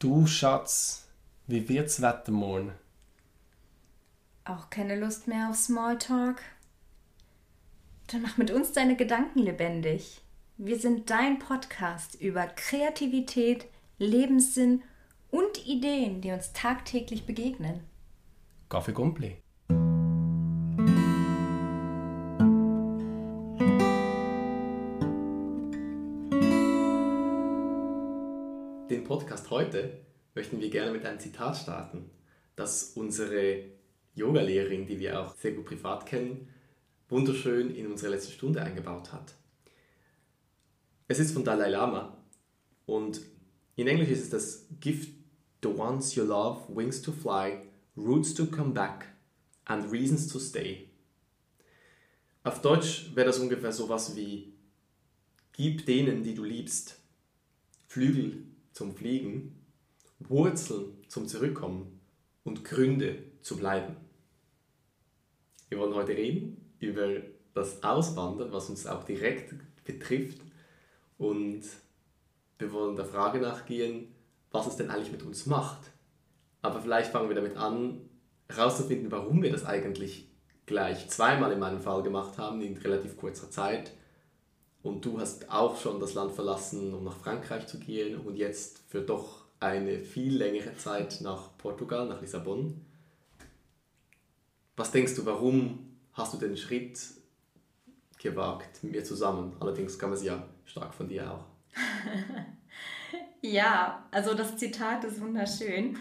Du Schatz, wie wird's Wetter morgen? Auch keine Lust mehr auf Smalltalk? Dann mach mit uns deine Gedanken lebendig. Wir sind dein Podcast über Kreativität, Lebenssinn und Ideen, die uns tagtäglich begegnen. Kaffee Gumpli. Den Podcast heute möchten wir gerne mit einem Zitat starten, das unsere Yogalehrerin, die wir auch sehr gut privat kennen, wunderschön in unsere letzte Stunde eingebaut hat. Es ist von Dalai Lama und in Englisch ist es das Give the ones you love wings to fly, roots to come back and reasons to stay. Auf Deutsch wäre das ungefähr sowas wie: Gib denen, die du liebst, Flügel zum Fliegen, Wurzeln zum Zurückkommen und Gründe zu bleiben. Wir wollen heute reden über das Auswandern, was uns auch direkt betrifft, und wir wollen der Frage nachgehen, was es denn eigentlich mit uns macht. Aber vielleicht fangen wir damit an, herauszufinden, warum wir das eigentlich gleich zweimal in meinem Fall gemacht haben, in relativ kurzer Zeit. Und du hast auch schon das Land verlassen, um nach Frankreich zu gehen und jetzt für doch eine viel längere Zeit nach Portugal, nach Lissabon. Was denkst du, warum hast du den Schritt gewagt mit mir zusammen? Allerdings kam es ja stark von dir auch. Ja, also das Zitat ist wunderschön.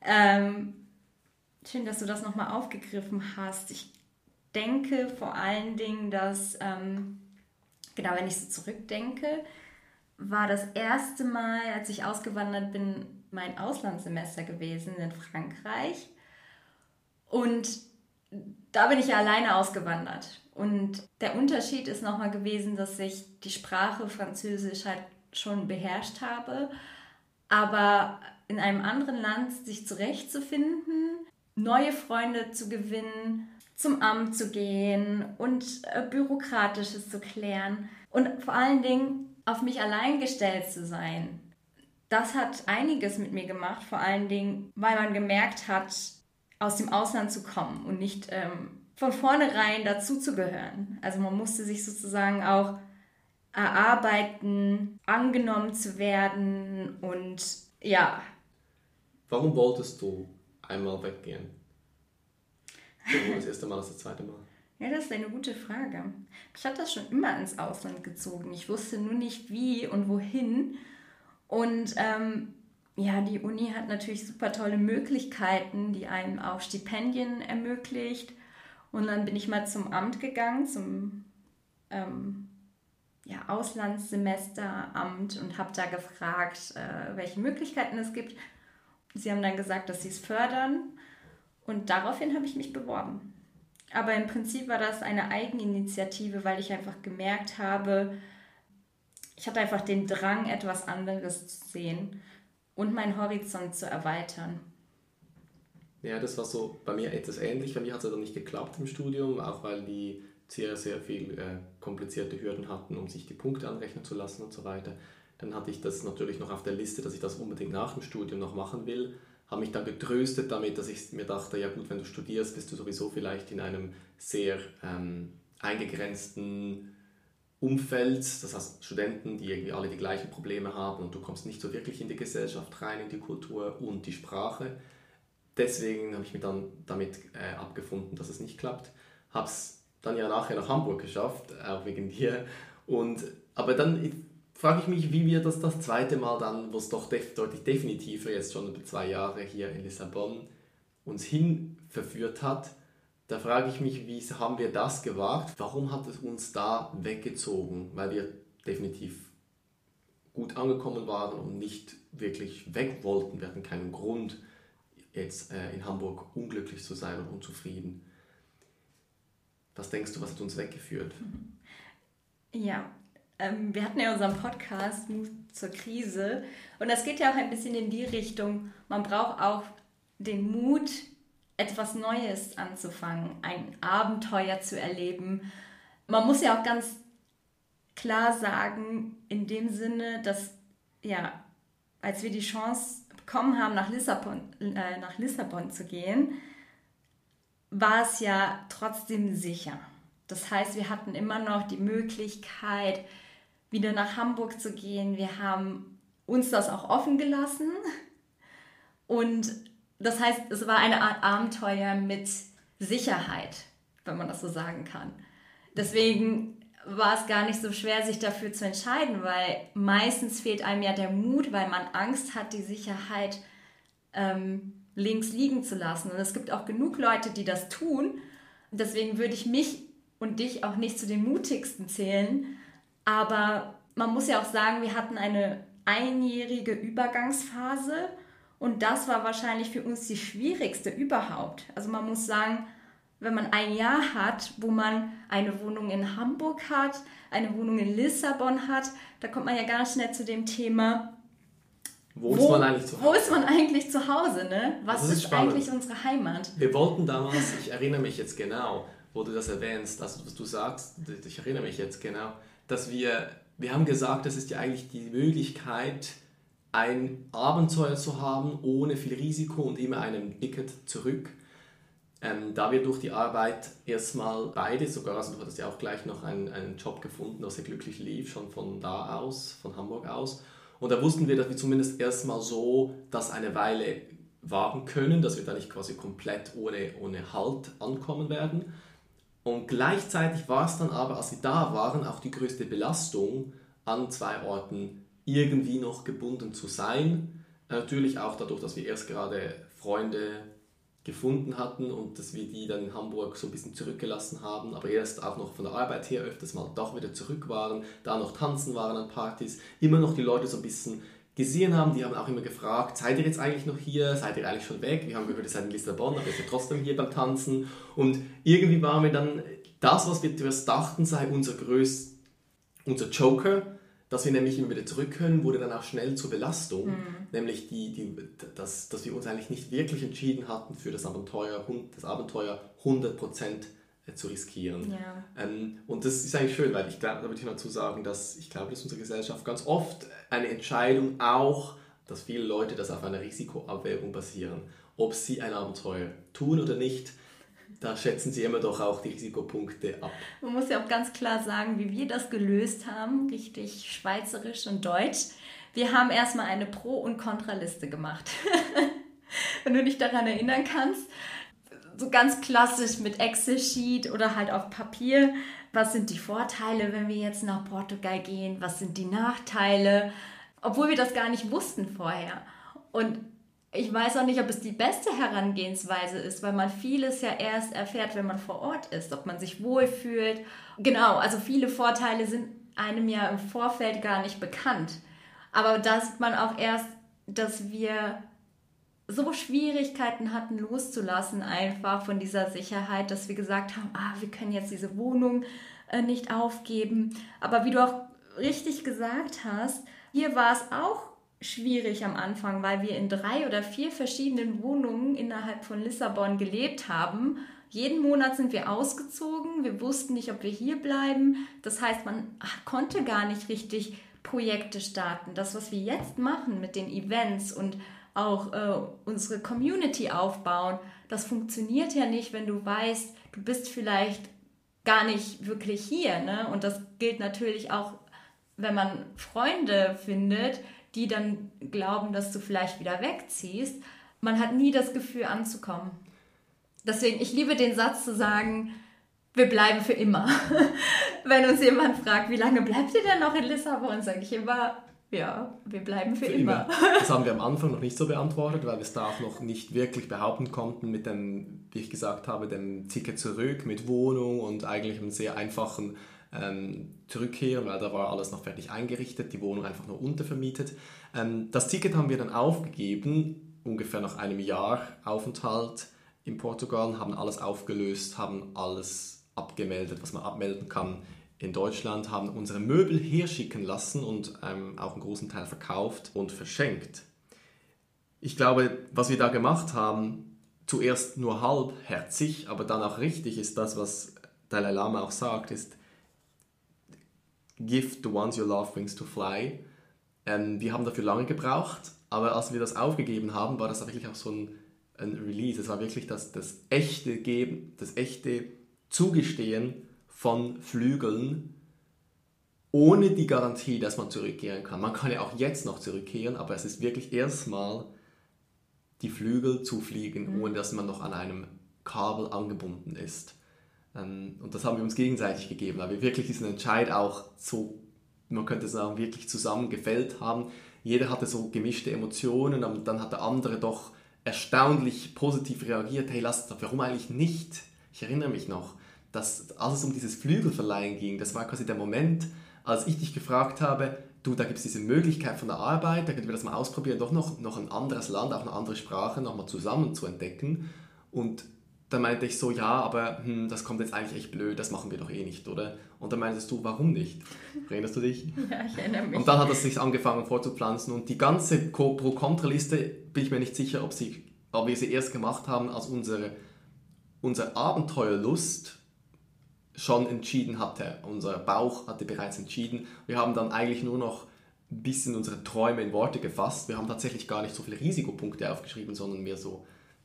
Schön, dass du das nochmal aufgegriffen hast. Ich denke vor allen Dingen, dass, genau, wenn ich so zurückdenke, war das erste Mal, als ich ausgewandert bin, mein Auslandssemester gewesen in Frankreich. Und da bin ich ja alleine ausgewandert. Und der Unterschied ist nochmal gewesen, dass ich die Sprache Französisch halt schon beherrscht habe. Aber in einem anderen Land sich zurechtzufinden, neue Freunde zu gewinnen, zum Amt zu gehen und Bürokratisches zu klären und vor allen Dingen auf mich allein gestellt zu sein. Das hat einiges mit mir gemacht, vor allen Dingen, weil man gemerkt hat, aus dem Ausland zu kommen und nicht von vornherein dazuzugehören. Also man musste sich sozusagen auch erarbeiten, angenommen zu werden und ja. Warum wolltest du einmal weggehen? Sowohl das erste Mal als das zweite Mal. Ja, das ist eine gute Frage. Mich hat das schon immer ins Ausland gezogen. Ich wusste nur nicht wie und wohin. Und ja, die Uni hat natürlich super tolle Möglichkeiten, die einem auch Stipendien ermöglicht. Und dann bin ich mal zum Amt gegangen, zum Auslandssemesteramt und habe da gefragt, welche Möglichkeiten es gibt. Sie haben dann gesagt, dass sie es fördern. Und daraufhin habe ich mich beworben. Aber im Prinzip war das eine Eigeninitiative, weil ich einfach gemerkt habe, ich hatte einfach den Drang, etwas anderes zu sehen und meinen Horizont zu erweitern. Ja, das war so bei mir etwas ähnlich. Bei mir hat es dann nicht geklappt im Studium, auch weil die sehr, sehr viel komplizierte Hürden hatten, um sich die Punkte anrechnen zu lassen und so weiter. Dann hatte ich das natürlich noch auf der Liste, dass ich das unbedingt nach dem Studium noch machen will. Habe mich dann getröstet damit, dass ich mir dachte, ja gut, wenn du studierst, bist du sowieso vielleicht in einem sehr eingegrenzten Umfeld. Das heißt Studenten, die irgendwie alle die gleichen Probleme haben und du kommst nicht so wirklich in die Gesellschaft rein, in die Kultur und die Sprache. Deswegen habe ich mich dann damit abgefunden, dass es nicht klappt. Habe es dann ja nachher nach Hamburg geschafft, auch wegen dir. Aber dann frage ich mich, wie wir das zweite Mal dann, wo es doch deutlich definitiver, jetzt schon über 2 Jahre hier in Lissabon, uns hin verführt hat. Da frage ich mich, wie haben wir das gewagt? Warum hat es uns da weggezogen? Weil wir definitiv gut angekommen waren und nicht wirklich weg wollten. Wir hatten keinen Grund, jetzt in Hamburg unglücklich zu sein und unzufrieden. Was denkst du, was hat uns weggeführt? Ja, wir hatten ja unseren Podcast Mut zur Krise und das geht ja auch ein bisschen in die Richtung, man braucht auch den Mut, etwas Neues anzufangen, ein Abenteuer zu erleben. Man muss ja auch ganz klar sagen, in dem Sinne, dass ja, als wir die Chance bekommen haben, nach Lissabon zu gehen, war es ja trotzdem sicher. Das heißt, wir hatten immer noch die Möglichkeit, wieder nach Hamburg zu gehen. Wir haben uns das auch offen gelassen. Und das heißt, es war eine Art Abenteuer mit Sicherheit, wenn man das so sagen kann. Deswegen war es gar nicht so schwer, sich dafür zu entscheiden, weil meistens fehlt einem ja der Mut, weil man Angst hat, die Sicherheit links liegen zu lassen. Und es gibt auch genug Leute, die das tun. Deswegen würde ich mich und dich auch nicht zu den mutigsten zählen. Aber man muss ja auch sagen, wir hatten eine einjährige Übergangsphase und das war wahrscheinlich für uns die schwierigste überhaupt. Also man muss sagen, wenn man ein Jahr hat, wo man eine Wohnung in Hamburg hat, eine Wohnung in Lissabon hat, da kommt man ja ganz schnell zu dem Thema, wo ist man eigentlich zu Hause? Ne? Was ist eigentlich unsere Heimat? Wir wollten damals, ich erinnere mich jetzt genau, wo du das erwähnst, also was du sagst, ich erinnere mich jetzt genau, dass wir haben gesagt, das ist ja eigentlich die Möglichkeit, ein Abenteuer zu haben, ohne viel Risiko und immer einem Ticket zurück. Da wir durch die Arbeit erstmal beide, sogar, also du hattest ja auch gleich noch einen Job gefunden, der sehr glücklich lief, schon von da aus, von Hamburg aus. Und da wussten wir, dass wir zumindest erstmal so das eine Weile wagen können, dass wir da nicht quasi komplett ohne Halt ankommen werden. Und gleichzeitig war es dann aber, als wir da waren, auch die größte Belastung, an 2 Orten irgendwie noch gebunden zu sein. Natürlich auch dadurch, dass wir erst gerade Freunde gefunden hatten und dass wir die dann in Hamburg so ein bisschen zurückgelassen haben, aber erst auch noch von der Arbeit her öfters mal doch wieder zurück waren, da noch tanzen waren an Partys, immer noch die Leute so ein bisschen gesehen haben, die haben auch immer gefragt, seid ihr jetzt eigentlich noch hier, seid ihr eigentlich schon weg? Wir haben gehört, ihr seid in Lissabon, aber ihr seid trotzdem hier beim Tanzen. Und irgendwie waren wir dann, das, was wir zuerst dachten, sei unser Joker, dass wir nämlich immer wieder zurück können, wurde dann auch schnell zur Belastung. Nämlich, dass wir uns eigentlich nicht wirklich entschieden hatten, für das Abenteuer 100% zu riskieren. Ja. Und das ist eigentlich schön, weil da würde ich mal dazu sagen, dass ich glaube, dass unsere Gesellschaft ganz oft eine Entscheidung auch, dass viele Leute das auf einer Risikoabwägung basieren, ob sie ein Abenteuer tun oder nicht. Da schätzen sie immer doch auch die Risikopunkte ab. Man muss ja auch ganz klar sagen, wie wir das gelöst haben, richtig schweizerisch und deutsch. Wir haben erstmal eine Pro- und Kontraliste gemacht. Wenn du dich daran erinnern kannst, so ganz klassisch mit Excel-Sheet oder halt auf Papier. Was sind die Vorteile, wenn wir jetzt nach Portugal gehen? Was sind die Nachteile? Obwohl wir das gar nicht wussten vorher. Und ich weiß auch nicht, ob es die beste Herangehensweise ist, weil man vieles ja erst erfährt, wenn man vor Ort ist, ob man sich wohlfühlt. Genau, also viele Vorteile sind einem ja im Vorfeld gar nicht bekannt. Aber da sieht man auch erst, dass wir so Schwierigkeiten hatten loszulassen einfach von dieser Sicherheit, dass wir gesagt haben, wir können jetzt diese Wohnung nicht aufgeben. Aber wie du auch richtig gesagt hast, hier war es auch schwierig am Anfang, weil wir in 3 oder 4 verschiedenen Wohnungen innerhalb von Lissabon gelebt haben. Jeden Monat sind wir ausgezogen, wir wussten nicht, ob wir hier bleiben. Das heißt, man konnte gar nicht richtig Projekte starten. Das, was wir jetzt machen mit den Events und auch unsere Community aufbauen, das funktioniert ja nicht, wenn du weißt, du bist vielleicht gar nicht wirklich hier. Ne? Und das gilt natürlich auch, wenn man Freunde findet, die dann glauben, dass du vielleicht wieder wegziehst. Man hat nie das Gefühl anzukommen. Deswegen, ich liebe den Satz zu sagen, wir bleiben für immer. Wenn uns jemand fragt, wie lange bleibt ihr denn noch in Lissabon, sage ich immer, ja, wir bleiben für immer. Das haben wir am Anfang noch nicht so beantwortet, weil wir es da auch noch nicht wirklich behaupten konnten mit dem, wie ich gesagt habe, dem Ticket zurück, mit Wohnung und eigentlich einem sehr einfachen Zurückkehren, weil da war alles noch fertig eingerichtet, die Wohnung einfach nur untervermietet. Das Ticket haben wir dann aufgegeben, ungefähr nach einem Jahr Aufenthalt in Portugal, haben alles aufgelöst, haben alles abgemeldet, was man abmelden kann in Deutschland, haben unsere Möbel herschicken lassen und auch einen großen Teil verkauft und verschenkt. Ich glaube, was wir da gemacht haben, zuerst nur halbherzig, aber dann auch richtig, ist das, was Dalai Lama auch sagt, ist Gift the ones you love wings to fly. Wir haben dafür lange gebraucht, Aber als wir das aufgegeben haben, war das wirklich auch so ein Release. Es war wirklich das echte Geben, das echte Zugestehen von Flügeln, ohne die Garantie, dass man zurückkehren kann. Man kann ja auch jetzt noch zurückkehren, aber es ist wirklich erstmal die Flügel zu fliegen, ohne dass man noch an einem Kabel angebunden ist. Und das haben wir uns gegenseitig gegeben, weil wir wirklich diesen Entscheid auch so, man könnte sagen, wirklich zusammen gefällt haben. Jeder hatte so gemischte Emotionen, aber dann hat der andere doch erstaunlich positiv reagiert. Hey, warum eigentlich nicht? Ich erinnere mich noch, dass als es um dieses Flügelverleihen ging, das war quasi der Moment, als ich dich gefragt habe, du, da gibt es diese Möglichkeit von der Arbeit, da können wir das mal ausprobieren, doch noch ein anderes Land, auch eine andere Sprache nochmal zusammen zu entdecken. Und dann meinte ich so, ja, aber das kommt jetzt eigentlich echt blöd, das machen wir doch eh nicht, oder? Und dann meintest du, warum nicht? Erinnerst du dich? Ja, ich erinnere mich. Und dann hat es sich angefangen vorzupflanzen und die ganze Pro-Kontra-Liste, bin ich mir nicht sicher, ob wir sie erst gemacht haben, als unsere Abenteuerlust schon entschieden hatte. Unser Bauch hatte bereits entschieden. Wir haben dann eigentlich nur noch ein bisschen unsere Träume in Worte gefasst. Wir haben tatsächlich gar nicht so viele Risikopunkte aufgeschrieben, sondern mehr so...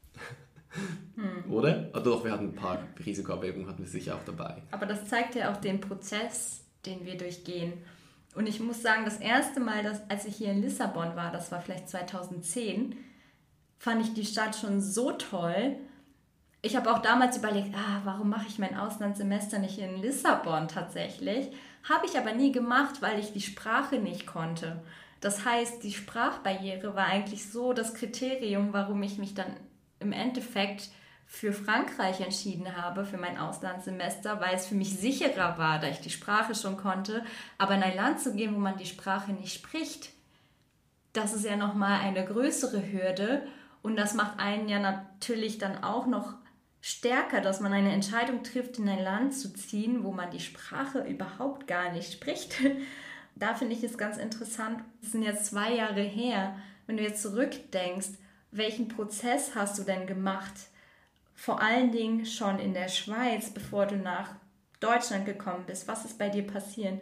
Oder? Also doch, wir hatten ein paar Risikoabwägungen, hatten wir sicher auch dabei. Aber das zeigt ja auch den Prozess, den wir durchgehen. Und ich muss sagen, das erste Mal, als ich hier in Lissabon war, das war vielleicht 2010, fand ich die Stadt schon so toll. Ich habe auch damals überlegt, warum mache ich mein Auslandssemester nicht in Lissabon tatsächlich? Habe ich aber nie gemacht, weil ich die Sprache nicht konnte. Das heißt, die Sprachbarriere war eigentlich so das Kriterium, warum ich mich dann im Endeffekt für Frankreich entschieden habe, für mein Auslandssemester, weil es für mich sicherer war, da ich die Sprache schon konnte. Aber in ein Land zu gehen, wo man die Sprache nicht spricht, das ist ja nochmal eine größere Hürde. Und das macht einen ja natürlich dann auch noch stärker, dass man eine Entscheidung trifft, in ein Land zu ziehen, wo man die Sprache überhaupt gar nicht spricht. Da finde ich es ganz interessant. Das sind jetzt 2 Jahre her. Wenn du jetzt zurückdenkst, welchen Prozess hast du denn gemacht? Vor allen Dingen schon in der Schweiz, bevor du nach Deutschland gekommen bist. Was ist bei dir passiert?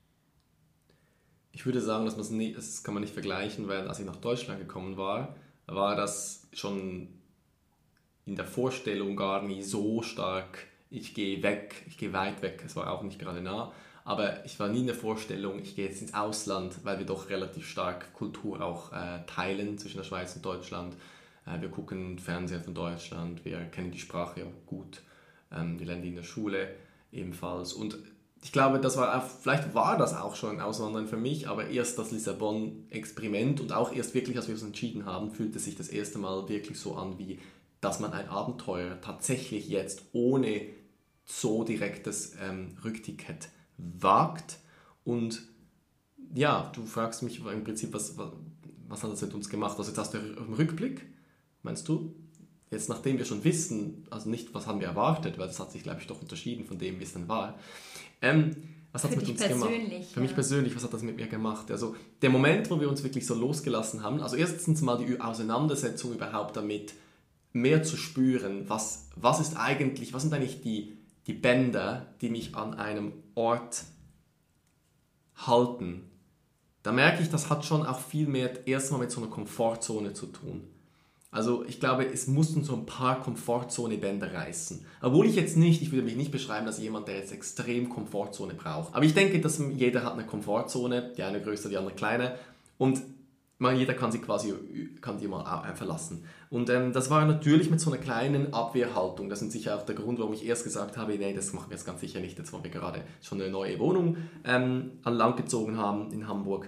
Ich würde sagen, das kann man nicht vergleichen, weil als ich nach Deutschland gekommen war das schon in der Vorstellung gar nie so stark, ich gehe weit weg, es war auch nicht gerade nah, aber ich war nie in der Vorstellung, ich gehe jetzt ins Ausland, weil wir doch relativ stark Kultur auch teilen zwischen der Schweiz und Deutschland. Wir gucken Fernseher von Deutschland, wir kennen die Sprache ja gut, wir lernen die in der Schule ebenfalls. Und ich glaube, vielleicht war das auch schon ein Auswandern für mich, aber erst das Lissabon-Experiment und auch erst wirklich, als wir uns entschieden haben, fühlte sich das erste Mal wirklich so an, wie dass man ein Abenteuer tatsächlich jetzt ohne so direktes Rückticket wagt. Und ja, du fragst mich im Prinzip, was hat das mit uns gemacht? Also jetzt hast du im Rückblick, meinst du? Jetzt, nachdem wir schon wissen, also nicht, was haben wir erwartet, weil das hat sich, glaube ich, doch unterschieden von dem, wie es dann war. Was hat es mit uns gemacht? Für mich persönlich, was hat das mit mir gemacht? Also der Moment, wo wir uns wirklich so losgelassen haben, also erstens mal die Auseinandersetzung überhaupt damit, mehr zu spüren, was sind eigentlich die Bänder, die mich an einem Ort halten. Da merke ich, das hat schon auch viel mehr erstmal mit so einer Komfortzone zu tun. Also ich glaube, es mussten so ein paar Komfortzone-Bänder reißen. Obwohl ich würde mich nicht beschreiben als jemand, der jetzt extrem Komfortzone braucht. Aber ich denke, dass jeder hat eine Komfortzone, die eine größer, die andere kleiner. Und jeder kann die mal verlassen. Und das war natürlich mit so einer kleinen Abwehrhaltung. Das ist sicher auch der Grund, warum ich erst gesagt habe, nee, das machen wir jetzt ganz sicher nicht, jetzt wo wir gerade schon eine neue Wohnung an Land gezogen haben in Hamburg.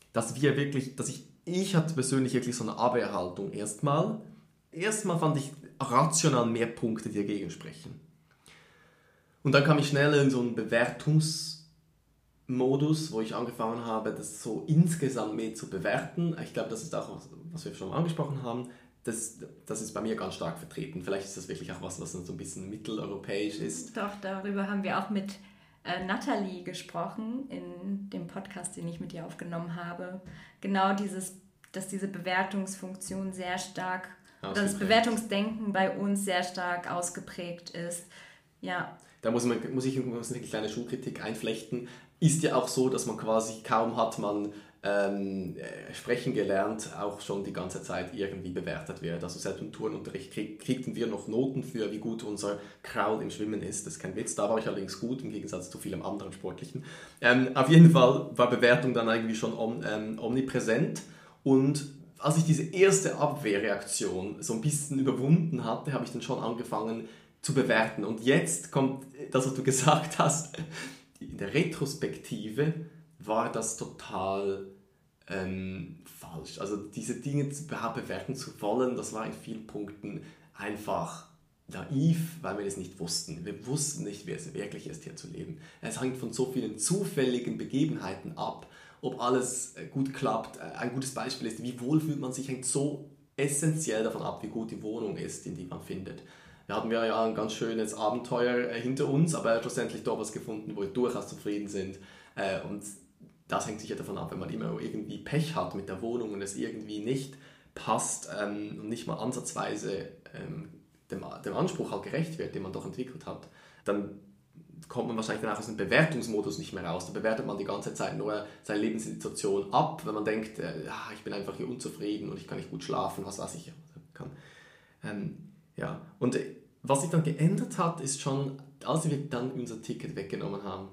Ich hatte persönlich wirklich so eine Abwehrhaltung. Erstmal fand ich rational mehr Punkte, die dagegen sprechen. Und dann kam ich schnell in so einen Bewertungsmodus, wo ich angefangen habe, das so insgesamt mehr zu bewerten. Ich glaube, das ist auch, was wir schon mal angesprochen haben, das ist bei mir ganz stark vertreten. Vielleicht ist das wirklich auch was so ein bisschen mitteleuropäisch ist. Doch, darüber haben wir auch mit Nathalie gesprochen in dem Podcast, den ich mit ihr aufgenommen habe. Genau dass diese Bewertungsfunktion sehr stark, das Bewertungsdenken bei uns sehr stark ausgeprägt ist. Ja. Da muss eine kleine Schulkritik einflechten. Ist ja auch so, dass man quasi kaum hat man sprechen gelernt, auch schon die ganze Zeit irgendwie bewertet wird. Also selbst im Turnunterricht kriegten wir noch Noten für, wie gut unser Kraul im Schwimmen ist. Das ist kein Witz, da war ich allerdings gut, im Gegensatz zu vielem anderen Sportlichen. Auf jeden Fall war Bewertung dann irgendwie schon omnipräsent. Und als ich diese erste Abwehrreaktion so ein bisschen überwunden hatte, habe ich dann schon angefangen zu bewerten. Und jetzt kommt das, was du gesagt hast. In der Retrospektive war das total falsch. Also diese Dinge bewerten zu wollen, das war in vielen Punkten einfach naiv, weil wir es nicht wussten. Wir wussten nicht, wie es wirklich ist, hier zu leben. Es hängt von so vielen zufälligen Begebenheiten ab, ob alles gut klappt. Ein gutes Beispiel ist, wie wohl fühlt man sich, hängt so essentiell davon ab, wie gut die Wohnung ist, in die man findet. Wir hatten ja ein ganz schönes Abenteuer hinter uns, aber schlussendlich dort was gefunden, wo wir durchaus zufrieden sind. Und das hängt sicher davon ab, wenn man immer irgendwie Pech hat mit der Wohnung und es irgendwie nicht passt und nicht mal ansatzweise dem Anspruch halt gerecht wird, den man doch entwickelt hat, dann kommt man wahrscheinlich dann auch aus dem Bewertungsmodus nicht mehr raus. Da bewertet man die ganze Zeit nur seine Lebenssituation ab, wenn man denkt, ich bin einfach hier unzufrieden und ich kann nicht gut schlafen, was weiß ich kann. Ja. Und was sich dann geändert hat, ist schon, als wir dann unser Ticket weggenommen haben,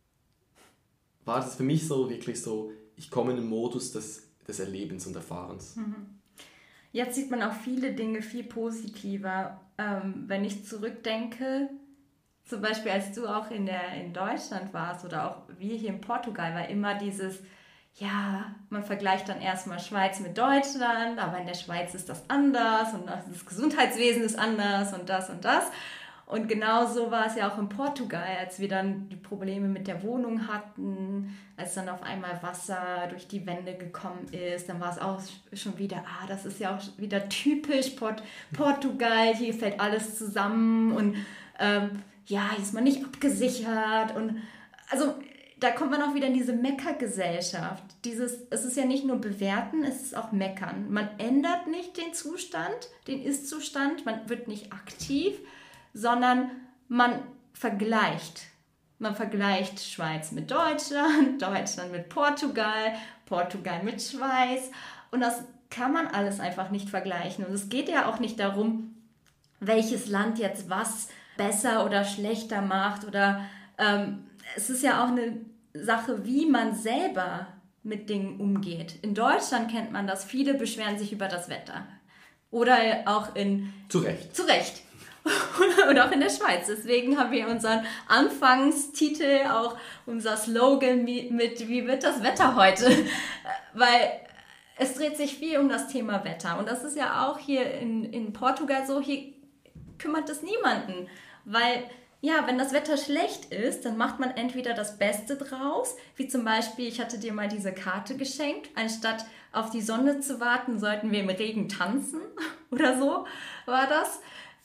war das für mich so wirklich so, ich komme in den Modus des Erlebens und Erfahrens. Jetzt sieht man auch viele Dinge viel positiver. Wenn ich zurückdenke, zum Beispiel als du auch in Deutschland warst oder auch wir hier in Portugal, war immer dieses, ja, man vergleicht dann erstmal Schweiz mit Deutschland, aber in der Schweiz ist das anders und das Gesundheitswesen ist anders und das und das. Und genauso war es ja auch in Portugal, als wir dann die Probleme mit der Wohnung hatten, als dann auf einmal Wasser durch die Wände gekommen ist, dann war es auch schon wieder, das ist ja auch wieder typisch Portugal, hier fällt alles zusammen und hier ist man nicht abgesichert und also da kommt man auch wieder in diese Meckergesellschaft. Es ist ja nicht nur bewerten, es ist auch meckern. Man ändert nicht den Zustand, den Ist-Zustand, man wird nicht aktiv, sondern man vergleicht. Man vergleicht Schweiz mit Deutschland, Deutschland mit Portugal, Portugal mit Schweiz. Und das kann man alles einfach nicht vergleichen. Und es geht ja auch nicht darum, welches Land jetzt was besser oder schlechter macht. Oder es ist ja auch eine Sache, wie man selber mit Dingen umgeht. In Deutschland kennt man das. Viele beschweren sich über das Wetter. Oder auch Zu Recht. Und auch in der Schweiz. Deswegen haben wir unseren Anfangstitel, auch unser Slogan mit wie wird das Wetter heute? Weil es dreht sich viel um das Thema Wetter. Und das ist ja auch hier in Portugal so, hier kümmert es niemanden. Weil, ja, wenn das Wetter schlecht ist, dann macht man entweder das Beste draus, wie zum Beispiel, ich hatte dir mal diese Karte geschenkt, anstatt auf die Sonne zu warten, sollten wir im Regen tanzen oder so war das.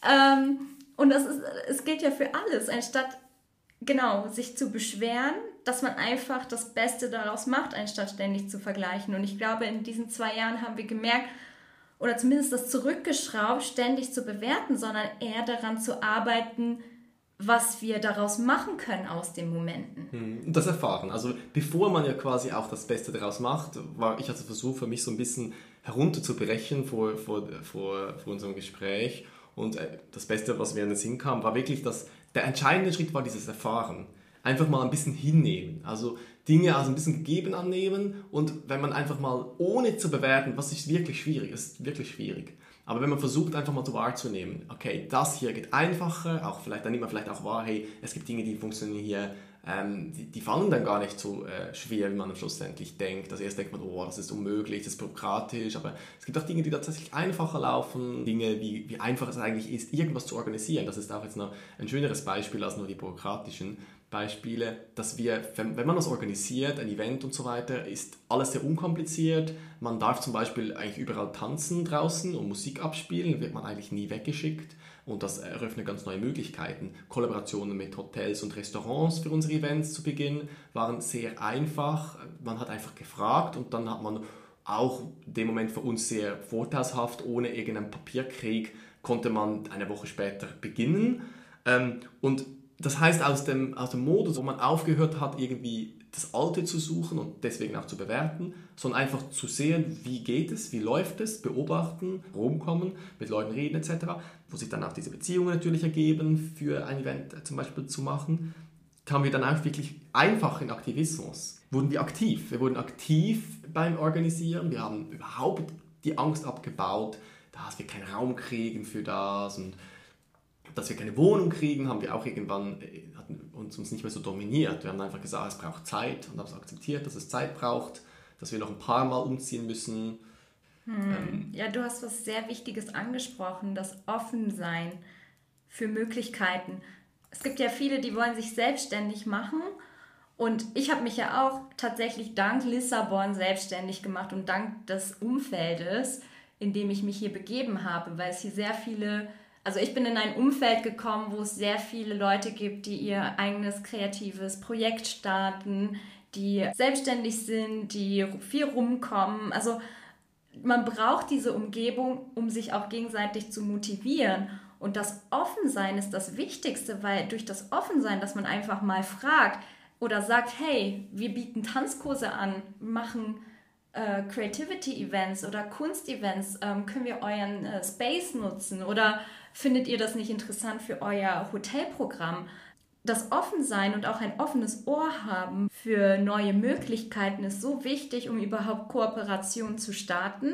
Und es gilt ja für alles, anstatt sich zu beschweren, dass man einfach das Beste daraus macht, anstatt ständig zu vergleichen. Und ich glaube, in diesen 2 Jahren haben wir gemerkt, oder zumindest das zurückgeschraubt, ständig zu bewerten, sondern eher daran zu arbeiten, was wir daraus machen können aus den Momenten. Und das Erfahren. Also bevor man ja quasi auch das Beste daraus macht, war ich also versucht, für mich so ein bisschen herunterzubrechen vor unserem Gespräch. Und das Beste, was mir in den Sinn kam, war wirklich, der entscheidende Schritt war dieses Erfahren. Einfach mal ein bisschen hinnehmen. Also Dinge ein bisschen gegeben annehmen. Und wenn man einfach mal, ohne zu bewerten, was ist wirklich schwierig, ist wirklich schwierig. Aber wenn man versucht, einfach mal so wahrzunehmen, okay, das hier geht einfacher, auch vielleicht, dann nimmt man vielleicht auch wahr, hey, es gibt Dinge, die funktionieren hier, die fallen dann gar nicht so schwer, wie man schlussendlich denkt. Also erst denkt man, das ist unmöglich, das ist bürokratisch, aber es gibt auch Dinge, die tatsächlich einfacher laufen, Dinge, wie einfach es eigentlich ist, irgendwas zu organisieren. Das ist auch jetzt noch ein schöneres Beispiel als nur die bürokratischen Beispiele, dass wir, wenn man das organisiert, ein Event und so weiter, ist alles sehr unkompliziert. Man darf zum Beispiel eigentlich überall tanzen draußen und Musik abspielen, wird man eigentlich nie weggeschickt. Und das eröffnet ganz neue Möglichkeiten. Kollaborationen mit Hotels und Restaurants für unsere Events zu Beginn waren sehr einfach. Man hat einfach gefragt und dann hat man auch in dem Moment für uns sehr vorteilshaft, ohne irgendeinen Papierkrieg, konnte man eine Woche später beginnen. Und das heißt, aus dem Modus, wo man aufgehört hat, irgendwie das Alte zu suchen und deswegen auch zu bewerten, sondern einfach zu sehen, wie geht es, wie läuft es, beobachten, rumkommen, mit Leuten reden etc., wo sich dann auch diese Beziehungen natürlich ergeben, für ein Event zum Beispiel zu machen, kamen wir dann auch wirklich einfach in Aktivismus. Wurden wir aktiv. Wir wurden aktiv beim Organisieren. Wir haben überhaupt die Angst abgebaut, dass wir keinen Raum kriegen für das und dass wir keine Wohnung kriegen, haben wir auch irgendwann hatten uns nicht mehr so dominiert. Wir haben einfach gesagt, es braucht Zeit und haben es akzeptiert, dass es Zeit braucht, dass wir noch ein paar Mal umziehen müssen. Ja, du hast was sehr Wichtiges angesprochen, das Offensein für Möglichkeiten. Es gibt ja viele, die wollen sich selbstständig machen und ich habe mich ja auch tatsächlich dank Lissabon selbstständig gemacht und dank des Umfeldes, in dem ich mich hier begeben habe, weil es hier sehr viele, also ich bin in ein Umfeld gekommen, wo es sehr viele Leute gibt, die ihr eigenes kreatives Projekt starten, die selbstständig sind, die viel rumkommen. Also man braucht diese Umgebung, um sich auch gegenseitig zu motivieren. Und das Offensein ist das Wichtigste, weil durch das Offensein, dass man einfach mal fragt oder sagt, hey, wir bieten Tanzkurse an, machen Creativity-Events oder Kunst-Events, können wir euren Space nutzen oder findet ihr das nicht interessant für euer Hotelprogramm? Das Offensein und auch ein offenes Ohr haben für neue Möglichkeiten ist so wichtig, um überhaupt Kooperation zu starten,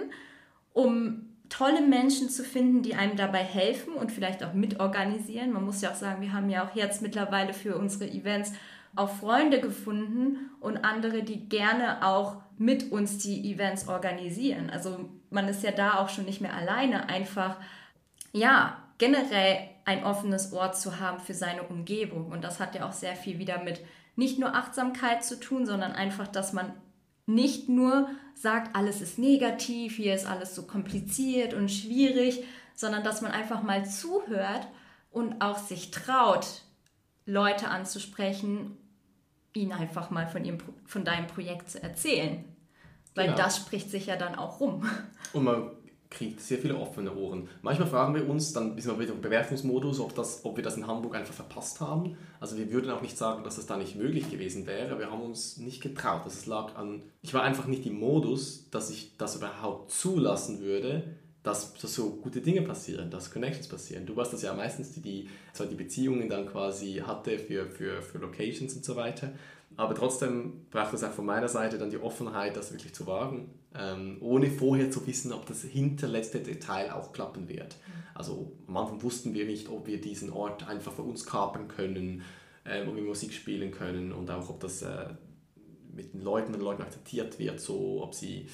um tolle Menschen zu finden, die einem dabei helfen und vielleicht auch mitorganisieren. Man muss ja auch sagen, wir haben ja auch jetzt mittlerweile für unsere Events auch Freunde gefunden und andere, die gerne auch mit uns die Events organisieren. Also man ist ja da auch schon nicht mehr alleine, einfach ja, generell ein offenes Ohr zu haben für seine Umgebung. Und das hat ja auch sehr viel wieder mit nicht nur Achtsamkeit zu tun, sondern einfach, dass man nicht nur sagt, alles ist negativ, hier ist alles so kompliziert und schwierig, sondern dass man einfach mal zuhört und auch sich traut, Leute anzusprechen, ihnen einfach mal von deinem Projekt zu erzählen. Weil Genau. das spricht sich ja dann auch rum. Und man kriegt sehr viele offene Ohren. Manchmal fragen wir uns, dann sind wir wieder im Bewertungsmodus, ob wir das in Hamburg einfach verpasst haben. Also wir würden auch nicht sagen, dass das da nicht möglich gewesen wäre. Wir haben uns nicht getraut. Es lag an, ich war einfach nicht im Modus, dass ich das überhaupt zulassen würde, dass so gute Dinge passieren, dass Connections passieren. Du warst das ja meistens, die Beziehungen dann quasi hatte für Locations und so weiter. Aber trotzdem braucht es auch von meiner Seite dann die Offenheit, das wirklich zu wagen, ohne vorher zu wissen, ob das hinterletzte Detail auch klappen wird. Also am Anfang wussten wir nicht, ob wir diesen Ort einfach für uns kapern können, ob wir Musik spielen können und auch ob das mit den Leuten akzeptiert wird, so ob sie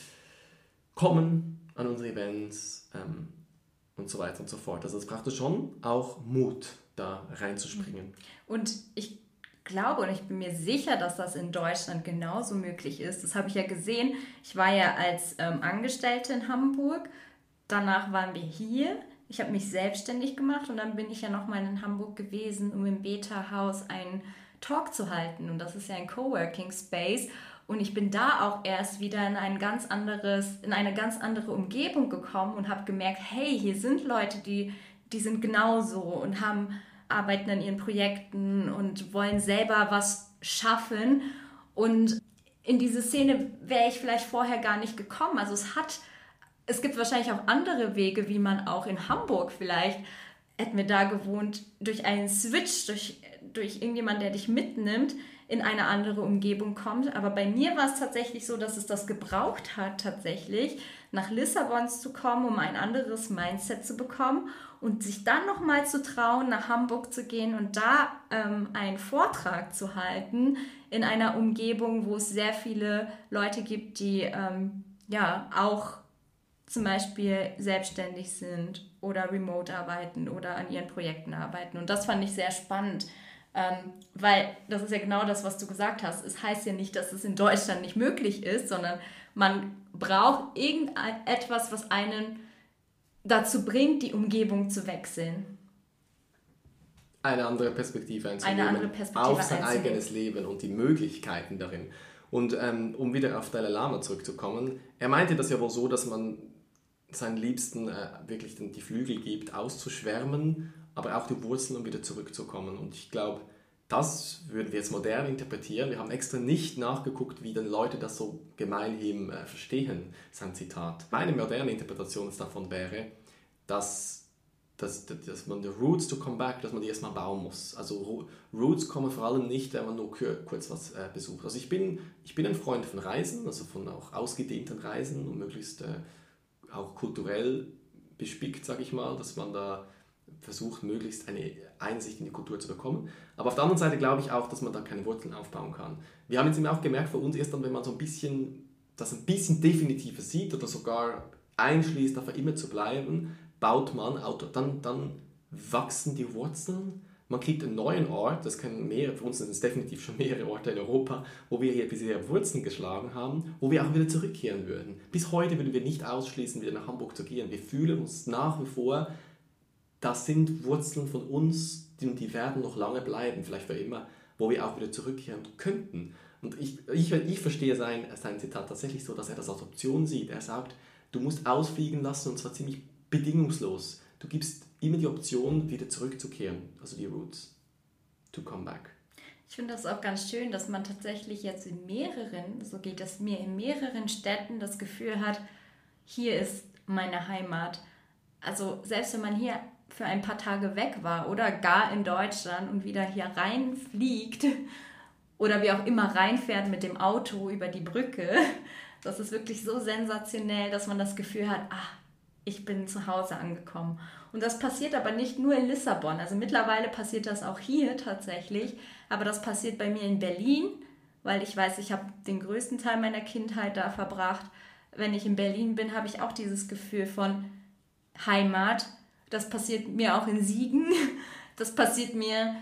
kommen an unsere Events und so weiter und so fort. Also es brauchte schon auch Mut, da reinzuspringen. Und ich glaube und ich bin mir sicher, dass das in Deutschland genauso möglich ist. Das habe ich ja gesehen. Ich war ja als Angestellte in Hamburg. Danach waren wir hier. Ich habe mich selbstständig gemacht und dann bin ich ja nochmal in Hamburg gewesen, um im Beta-Haus einen Talk zu halten. Und das ist ja ein Coworking Space. Und ich bin da auch erst wieder in eine ganz andere Umgebung gekommen und habe gemerkt, hey, hier sind Leute, die sind genauso und arbeiten an ihren Projekten und wollen selber was schaffen. Und in diese Szene wäre ich vielleicht vorher gar nicht gekommen. Also es gibt wahrscheinlich auch andere Wege, wie man auch in Hamburg vielleicht, hätten wir da gewohnt, durch einen Switch, durch irgendjemanden, der dich mitnimmt, in eine andere Umgebung kommt. Aber bei mir war es tatsächlich so, dass es das gebraucht hat, tatsächlich nach Lissabon zu kommen, um ein anderes Mindset zu bekommen und sich dann nochmal zu trauen, nach Hamburg zu gehen und da einen Vortrag zu halten in einer Umgebung, wo es sehr viele Leute gibt, die auch zum Beispiel selbstständig sind oder remote arbeiten oder an ihren Projekten arbeiten. Und das fand ich sehr spannend, weil das ist ja genau das, was du gesagt hast. Es heißt ja nicht, dass es in Deutschland nicht möglich ist, sondern man braucht irgendetwas, was einen dazu bringt, die Umgebung zu wechseln. Eine andere Perspektive einzunehmen auf sein eigenes Leben und die Möglichkeiten darin. Und um wieder auf Dalai Lama zurückzukommen, er meinte das ja wohl so, dass man seinen Liebsten wirklich die Flügel gibt, auszuschwärmen, aber auch die Wurzeln, um wieder zurückzukommen. Und ich glaube, das würden wir jetzt modern interpretieren. Wir haben extra nicht nachgeguckt, wie denn Leute das so gemeinhin verstehen, sein Zitat. Meine moderne Interpretation davon wäre, dass man die Roots to come back, dass man die erstmal bauen muss. Also Roots kommen vor allem nicht, wenn man nur kurz was besucht. Also ich bin ein Freund von Reisen, also von auch ausgedehnten Reisen und möglichst auch kulturell bespickt, sage ich mal, dass man da versucht, möglichst eine Einsicht in die Kultur zu bekommen. Aber auf der anderen Seite glaube ich auch, dass man da keine Wurzeln aufbauen kann. Wir haben jetzt eben auch gemerkt, für uns erst dann, wenn man so das ein bisschen definitiver sieht oder sogar einschließt, dafür immer zu bleiben, baut man, dann wachsen die Wurzeln. Man kriegt einen neuen Ort, das können mehrere, für uns sind es definitiv schon mehrere Orte in Europa, wo wir hier bisher Wurzeln geschlagen haben, wo wir auch wieder zurückkehren würden. Bis heute würden wir nicht ausschließen, wieder nach Hamburg zu gehen. Wir fühlen uns nach wie vor, das sind Wurzeln von uns, die werden noch lange bleiben, vielleicht für immer, wo wir auch wieder zurückkehren könnten. Und ich verstehe sein Zitat tatsächlich so, dass er das als Option sieht. Er sagt, du musst ausfliegen lassen und zwar ziemlich bedingungslos. Du gibst immer die Option, wieder zurückzukehren, also die Roots, to come back. Ich finde das auch ganz schön, dass man tatsächlich jetzt so geht es mir, in mehreren Städten das Gefühl hat, hier ist meine Heimat. Also selbst wenn man hier für ein paar Tage weg war oder gar in Deutschland und wieder hier reinfliegt oder wie auch immer reinfährt mit dem Auto über die Brücke, das ist wirklich so sensationell, dass man das Gefühl hat, ich bin zu Hause angekommen. Und das passiert aber nicht nur in Lissabon. Also mittlerweile passiert das auch hier tatsächlich. Aber das passiert bei mir in Berlin, weil ich weiß, ich habe den größten Teil meiner Kindheit da verbracht. Wenn ich in Berlin bin, habe ich auch dieses Gefühl von Heimat. Das passiert mir auch in Siegen. Das passiert mir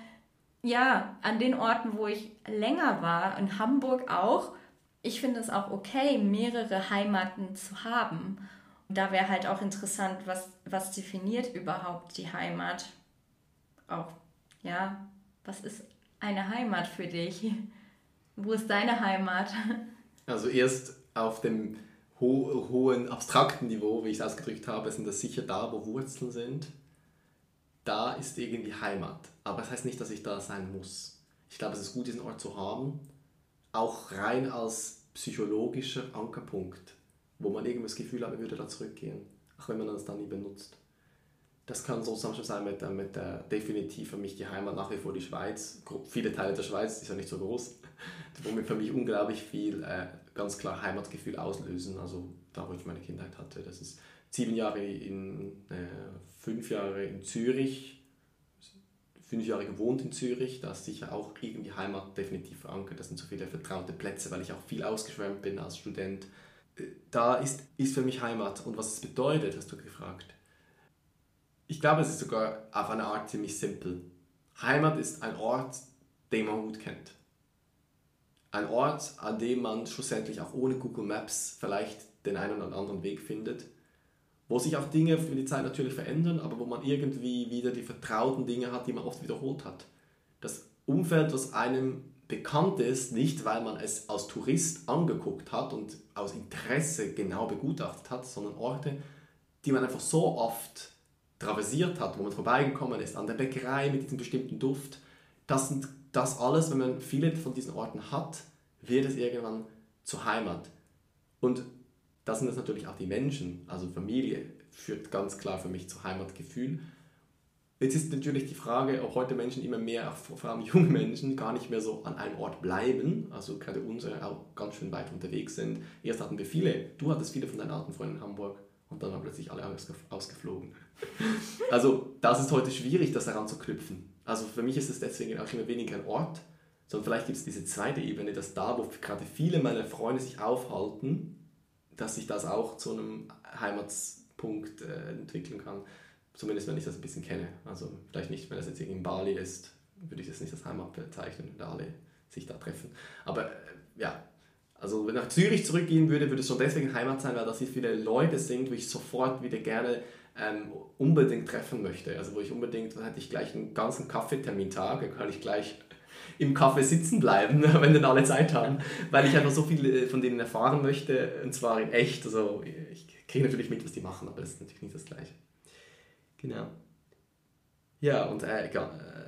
an den Orten, wo ich länger war. In Hamburg auch. Ich finde es auch okay, mehrere Heimaten zu haben. Da wäre halt auch interessant, was definiert überhaupt die Heimat? Auch, was ist eine Heimat für dich? Wo ist deine Heimat? Also erst auf dem hohen, abstrakten Niveau, wie ich es ausgedrückt habe, sind das sicher da, wo Wurzeln sind. Da ist irgendwie Heimat. Aber das heißt nicht, dass ich da sein muss. Ich glaube, es ist gut, diesen Ort zu haben, auch rein als psychologischer Ankerpunkt, wo man irgendwie das Gefühl hat, man würde da zurückgehen, auch wenn man das dann nie benutzt. Das kann so zum Beispiel sein mit definitiv für mich die Heimat nach wie vor die Schweiz. Viele Teile der Schweiz ist ja nicht so groß, womit für mich unglaublich viel ganz klar Heimatgefühl auslösen. Also da, wo ich meine Kindheit hatte. Das ist 5 Jahre in Zürich, 5 Jahre gewohnt in Zürich, da ist sicher auch irgendwie Heimat definitiv verankert. Das sind so viele vertraute Plätze, weil ich auch viel ausgeschwärmt bin als Student. Da ist für mich Heimat. Und was es bedeutet, hast du gefragt. Ich glaube, es ist sogar auf eine Art ziemlich simpel. Heimat ist ein Ort, den man gut kennt. Ein Ort, an dem man schlussendlich auch ohne Google Maps vielleicht den einen oder anderen Weg findet. Wo sich auch Dinge für die Zeit natürlich verändern, aber wo man irgendwie wieder die vertrauten Dinge hat, die man oft wiederholt hat. Das Umfeld, das einem bekannt ist, nicht weil man es als Tourist angeguckt hat und aus Interesse genau begutachtet hat, sondern Orte, die man einfach so oft traversiert hat, wo man vorbeigekommen ist, an der Bäckerei mit diesem bestimmten Duft. Das alles, wenn man viele von diesen Orten hat, wird es irgendwann zur Heimat. Und das sind es natürlich auch die Menschen, also Familie führt ganz klar für mich zu Heimatgefühl. Jetzt ist natürlich die Frage, ob heute Menschen immer mehr, vor allem junge Menschen, gar nicht mehr so an einem Ort bleiben, also gerade unsere auch ganz schön weit unterwegs sind. Erst hatten wir du hattest viele von deinen alten Freunden in Hamburg und dann waren plötzlich alle ausgeflogen. Also das ist heute schwierig, das daran zu knüpfen. Also für mich ist es deswegen auch immer weniger ein Ort, sondern vielleicht gibt es diese zweite Ebene, dass da, wo gerade viele meiner Freunde sich aufhalten, dass sich das auch zu einem Heimatspunkt entwickeln kann. Zumindest, wenn ich das ein bisschen kenne. Also vielleicht nicht, wenn das jetzt irgendwie in Bali ist, würde ich das nicht als Heimat bezeichnen, wenn alle sich da treffen. Aber also wenn ich nach Zürich zurückgehen würde, würde es schon deswegen Heimat sein, weil da viele Leute sind, wo ich sofort wieder gerne unbedingt treffen möchte. Also wo ich unbedingt, dann hätte ich gleich einen ganzen Kaffeetermintag, dann kann ich gleich im Café sitzen bleiben, wenn dann alle Zeit haben, weil ich einfach so viel von denen erfahren möchte, und zwar in echt. Also ich kriege natürlich mit, was die machen, aber das ist natürlich nicht das Gleiche. Genau. Ja, und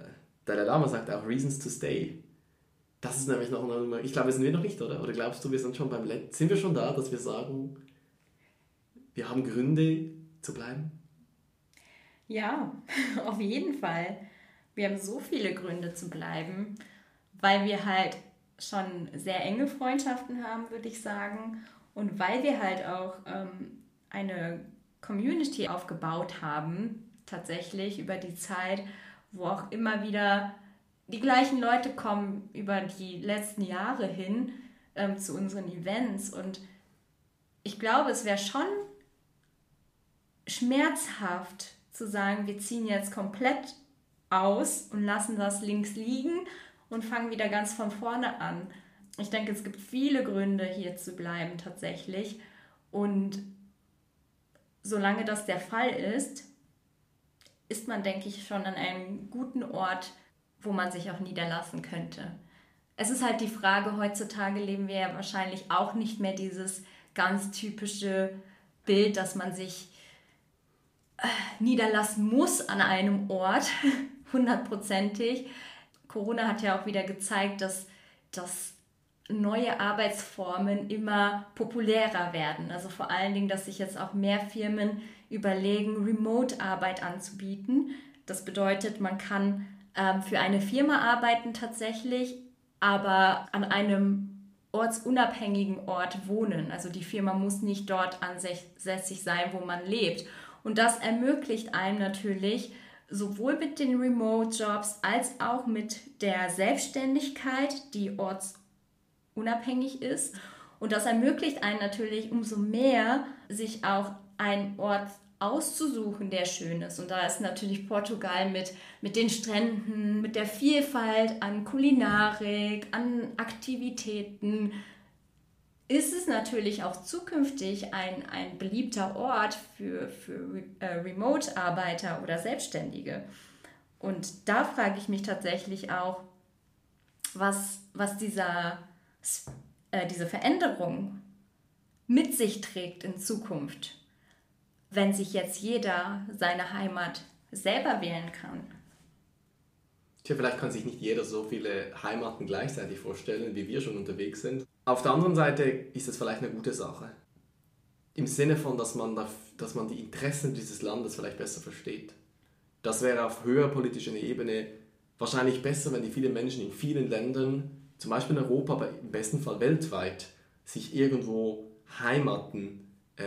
Dalai Lama sagt auch Reasons to Stay. Das ist nämlich noch eine, ich glaube, sind wir noch nicht, oder? Oder glaubst du, wir sind schon sind wir schon da, dass wir sagen, wir haben Gründe zu bleiben? Ja, auf jeden Fall. Wir haben so viele Gründe zu bleiben, weil wir halt schon sehr enge Freundschaften haben, würde ich sagen. Und weil wir halt auch eine Community aufgebaut haben, tatsächlich über die Zeit, wo auch immer wieder die gleichen Leute kommen über die letzten Jahre hin zu unseren Events. Und ich glaube, es wäre schon schmerzhaft zu sagen, wir ziehen jetzt komplett aus und lassen das links liegen und fangen wieder ganz von vorne an. Ich denke, es gibt viele Gründe, hier zu bleiben tatsächlich. Und solange das der Fall ist, ist man, denke ich, schon an einem guten Ort, wo man sich auch niederlassen könnte. Es ist halt die Frage, heutzutage leben wir ja wahrscheinlich auch nicht mehr dieses ganz typische Bild, dass man sich niederlassen muss an einem Ort, 100%ig. Corona hat ja auch wieder gezeigt, dass neue Arbeitsformen immer populärer werden. Also vor allen Dingen, dass sich jetzt auch mehr Firmen überlegen, Remote-Arbeit anzubieten. Das bedeutet, man kann für eine Firma arbeiten tatsächlich, aber an einem ortsunabhängigen Ort wohnen. Also die Firma muss nicht dort ansässig sein, wo man lebt. Und das ermöglicht einem natürlich sowohl mit den Remote-Jobs als auch mit der Selbstständigkeit, die ortsunabhängig ist. Und das ermöglicht einem natürlich umso mehr, sich auch einen Ort auszusuchen, der schön ist. Und da ist natürlich Portugal mit den Stränden, mit der Vielfalt an Kulinarik, an Aktivitäten, ist es natürlich auch zukünftig ein beliebter Ort für Remote-Arbeiter oder Selbstständige. Und da frage ich mich tatsächlich auch, was diese Veränderung mit sich trägt in Zukunft, wenn sich jetzt jeder seine Heimat selber wählen kann. Tja, vielleicht kann sich nicht jeder so viele Heimaten gleichzeitig vorstellen, wie wir schon unterwegs sind. Auf der anderen Seite ist es vielleicht eine gute Sache. Im Sinne von, dass man die Interessen dieses Landes vielleicht besser versteht. Das wäre auf höherer politischer Ebene wahrscheinlich besser, wenn die vielen Menschen in vielen Ländern, zum Beispiel in Europa, aber im besten Fall weltweit, sich irgendwo Heimaten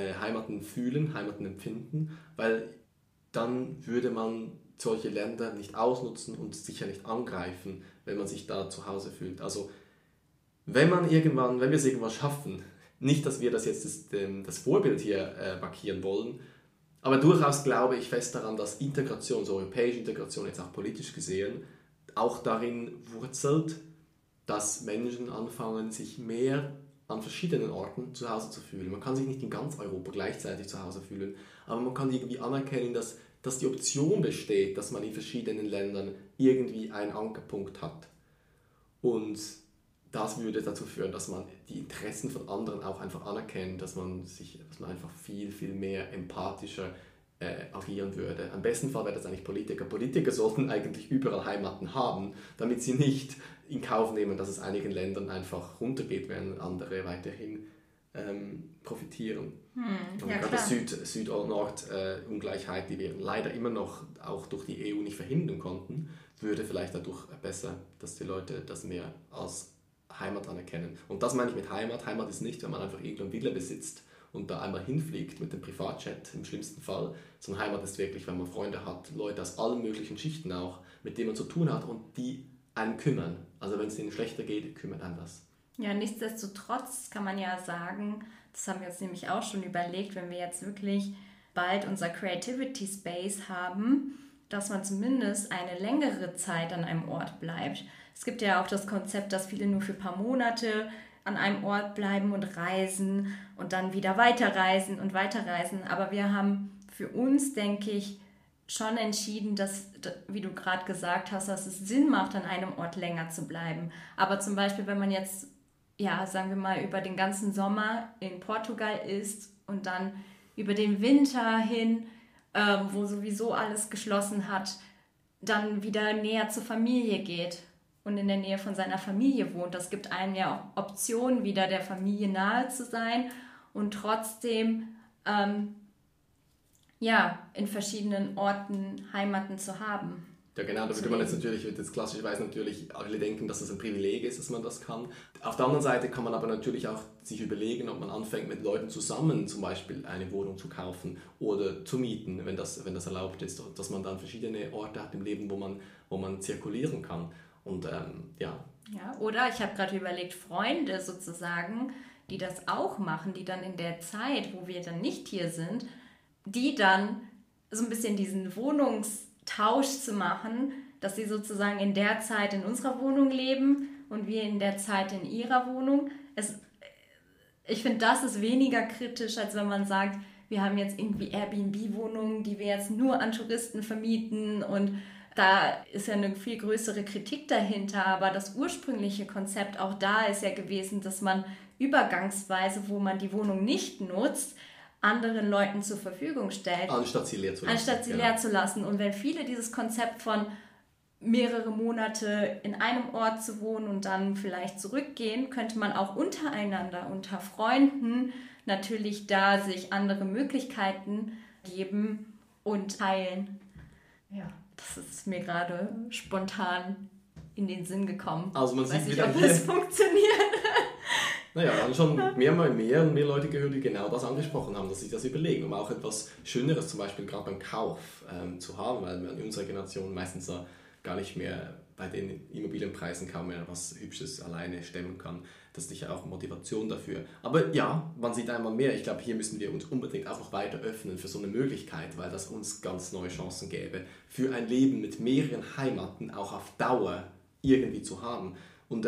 fühlen, Heimaten empfinden, weil dann würde man solche Länder nicht ausnutzen und sicher nicht angreifen, wenn man sich da zu Hause fühlt. Also wenn wir es irgendwann schaffen, nicht, dass wir das jetzt das Vorbild hier markieren wollen, aber durchaus glaube ich fest daran, dass Integration, so europäische Integration jetzt auch politisch gesehen, auch darin wurzelt, dass Menschen anfangen, sich mehr an verschiedenen Orten zu Hause zu fühlen. Man kann sich nicht in ganz Europa gleichzeitig zu Hause fühlen, aber man kann irgendwie anerkennen, dass die Option besteht, dass man in verschiedenen Ländern irgendwie einen Ankerpunkt hat. Und das würde dazu führen, dass man die Interessen von anderen auch einfach anerkennt, dass man einfach viel, viel mehr empathischer agieren würde. Am besten Fall wäre das eigentlich Politiker. Politiker sollten eigentlich überall Heimaten haben, damit sie nicht in Kauf nehmen, dass es einigen Ländern einfach runtergeht, während andere weiterhin profitieren. Und Ja, gerade Süd-Nord-Ungleichheit, die wir leider immer noch auch durch die EU nicht verhindern konnten, würde vielleicht dadurch besser, dass die Leute das mehr als Heimat anerkennen. Und das meine ich mit Heimat. Heimat ist nicht, wenn man einfach irgendeine Villa besitzt und da einmal hinfliegt mit dem Privatjet im schlimmsten Fall, sondern Heimat ist wirklich, wenn man Freunde hat, Leute aus allen möglichen Schichten auch, mit denen man zu tun hat und die einen kümmern. Also wenn es denen schlechter geht, kümmert einen das. Ja, nichtsdestotrotz kann man ja sagen, das haben wir uns nämlich auch schon überlegt, wenn wir jetzt wirklich bald unser Creativity Space haben, dass man zumindest eine längere Zeit an einem Ort bleibt. Es gibt ja auch das Konzept, dass viele nur für ein paar Monate an einem Ort bleiben und reisen und dann wieder weiterreisen und weiterreisen. Aber wir haben für uns, denke ich, schon entschieden, dass, wie du gerade gesagt hast, dass es Sinn macht, an einem Ort länger zu bleiben. Aber zum Beispiel, wenn man jetzt, ja, sagen wir mal, über den ganzen Sommer in Portugal ist und dann über den Winter hin, wo sowieso alles geschlossen hat, dann wieder näher zur Familie geht und in der Nähe von seiner Familie wohnt. Das gibt einem ja auch Optionen, wieder der Familie nahe zu sein und trotzdem in verschiedenen Orten Heimaten zu haben. Ja genau, da würde man jetzt klassischerweise natürlich alle denken, dass es ein Privileg ist, dass man das kann. Auf der anderen Seite kann man aber natürlich auch sich überlegen, ob man anfängt mit Leuten zusammen zum Beispiel eine Wohnung zu kaufen oder zu mieten, wenn das erlaubt ist, dass man dann verschiedene Orte hat im Leben, wo man zirkulieren kann. Und Ja, oder ich habe gerade überlegt, Freunde sozusagen, die das auch machen, die dann in der Zeit, wo wir dann nicht hier sind, die dann so ein bisschen diesen Wohnungstausch zu machen, dass sie sozusagen in der Zeit in unserer Wohnung leben und wir in der Zeit in ihrer Wohnung. Ich finde, das ist weniger kritisch, als wenn man sagt, wir haben jetzt irgendwie Airbnb-Wohnungen, die wir jetzt nur an Touristen vermieten und da ist ja eine viel größere Kritik dahinter, aber das ursprüngliche Konzept auch da ist ja gewesen, dass man übergangsweise, wo man die Wohnung nicht nutzt, anderen Leuten zur Verfügung stellt. Anstatt sie leer zu lassen. Und wenn viele dieses Konzept von mehrere Monate in einem Ort zu wohnen und dann vielleicht zurückgehen, könnte man auch untereinander, unter Freunden natürlich da sich andere Möglichkeiten geben und teilen. Ja, das ist mir gerade spontan in den Sinn gekommen. Also man sieht wieder, ob das funktioniert. Naja, wir haben schon mehr Leute gehört, die genau das angesprochen haben, dass sie das überlegen, um auch etwas Schöneres zum Beispiel gerade beim Kauf zu haben, weil man in unserer Generation meistens gar nicht mehr bei den Immobilienpreisen kaum mehr was Hübsches alleine stemmen kann. Das ist sicher auch Motivation dafür. Aber ja, man sieht einmal mehr. Ich glaube, hier müssen wir uns unbedingt auch noch weiter öffnen für so eine Möglichkeit, weil das uns ganz neue Chancen gäbe, für ein Leben mit mehreren Heimaten auch auf Dauer irgendwie zu haben. Und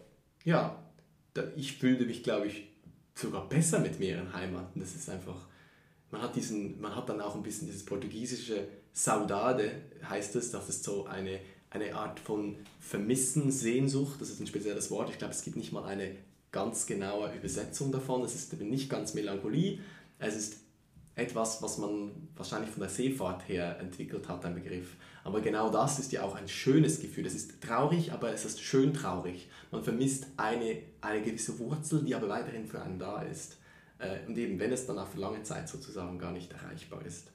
ich fühle mich, glaube ich, sogar besser mit mehreren Heimaten. Das ist einfach, man hat dann auch ein bisschen dieses portugiesische Saudade, heißt es. Das ist so eine Art von Vermissen, Sehnsucht. Das ist ein spezielles Wort. Ich glaube, es gibt nicht mal eine ganz genaue Übersetzung davon. Es ist nicht ganz Melancholie. Es ist etwas, was man wahrscheinlich von der Seefahrt her entwickelt hat, ein Begriff. Aber genau das ist ja auch ein schönes Gefühl. Es ist traurig, aber es ist schön traurig. Man vermisst eine gewisse Wurzel, die aber weiterhin für einen da ist. Und eben, wenn es dann auch für lange Zeit sozusagen gar nicht erreichbar ist.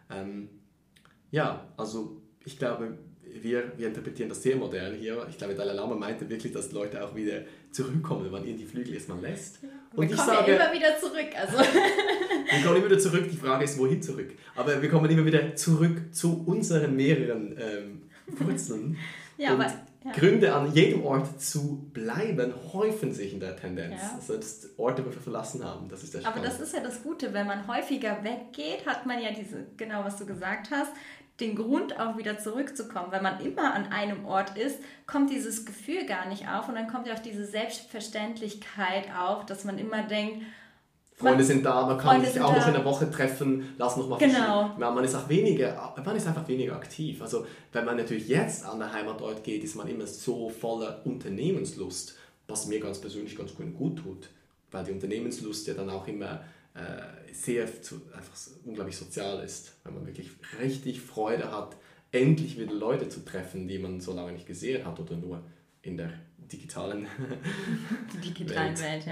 Also ich glaube, wir interpretieren das sehr modern hier. Ich glaube, Dalai Lama meinte wirklich, dass Leute auch wieder zurückkommen, wenn man ihnen die Flügel erstmal lässt. Und wir kommen immer wieder zurück. Also. Wir kommen immer wieder zurück. Die Frage ist, wohin zurück? Aber wir kommen immer wieder zurück zu unseren mehreren Wurzeln. Gründe, an jedem Ort zu bleiben, häufen sich in der Tendenz. Ja. Selbst Orte, die wir verlassen haben. Das ist der Spannend. Aber das ist ja das Gute, wenn man häufiger weggeht, hat man ja genau was du gesagt hast, den Grund auch wieder zurückzukommen. Wenn man immer an einem Ort ist, kommt dieses Gefühl gar nicht auf und dann kommt ja auch diese Selbstverständlichkeit auf, dass man immer denkt, Freunde sind da, man kann sich auch noch in der Woche treffen, lass noch mal genau. Man ist einfach weniger aktiv. Also wenn man natürlich jetzt an den Heimatort geht, ist man immer so voller Unternehmenslust, was mir ganz persönlich ganz gut tut, weil die Unternehmenslust ja dann auch immer einfach unglaublich sozial ist, wenn man wirklich richtig Freude hat, endlich wieder Leute zu treffen, die man so lange nicht gesehen hat oder nur in der digitalen Welt.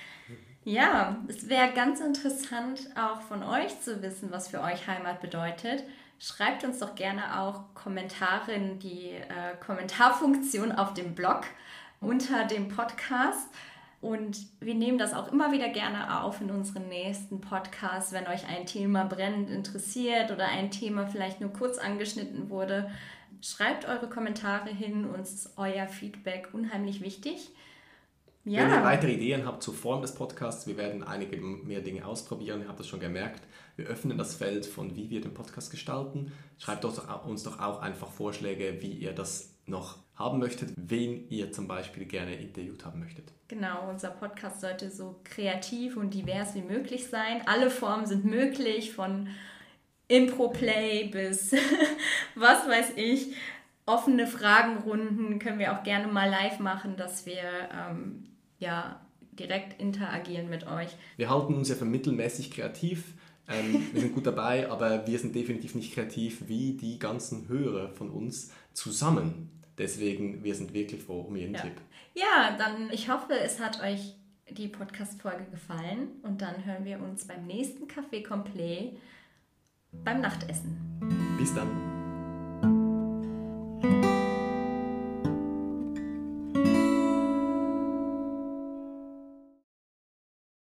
Ja, es wäre ganz interessant auch von euch zu wissen, was für euch Heimat bedeutet. Schreibt uns doch gerne auch Kommentare in die Kommentarfunktion auf dem Blog unter dem Podcast. Und wir nehmen das auch immer wieder gerne auf in unseren nächsten Podcasts, wenn euch ein Thema brennend interessiert oder ein Thema vielleicht nur kurz angeschnitten wurde. Schreibt eure Kommentare hin, uns ist euer Feedback unheimlich wichtig. Ja. Wenn ihr weitere Ideen habt zur Form des Podcasts, wir werden einige mehr Dinge ausprobieren, ihr habt das schon gemerkt. Wir öffnen das Feld von wie wir den Podcast gestalten. Schreibt uns doch auch einfach Vorschläge, wie ihr das noch haben möchtet, wen ihr zum Beispiel gerne interviewt haben möchtet. Genau, unser Podcast sollte so kreativ und divers wie möglich sein. Alle Formen sind möglich, von Impro-Play bis was weiß ich. Offene Fragenrunden können wir auch gerne mal live machen, dass wir direkt interagieren mit euch. Wir halten uns ja für mittelmäßig kreativ. Wir sind gut dabei, aber wir sind definitiv nicht kreativ wie die ganzen Hörer von uns zusammen. Deswegen, wir sind wirklich froh um jeden Tipp. Ja, dann ich hoffe, es hat euch die Podcast-Folge gefallen und dann hören wir uns beim nächsten Café Complet beim Nachtessen. Bis dann.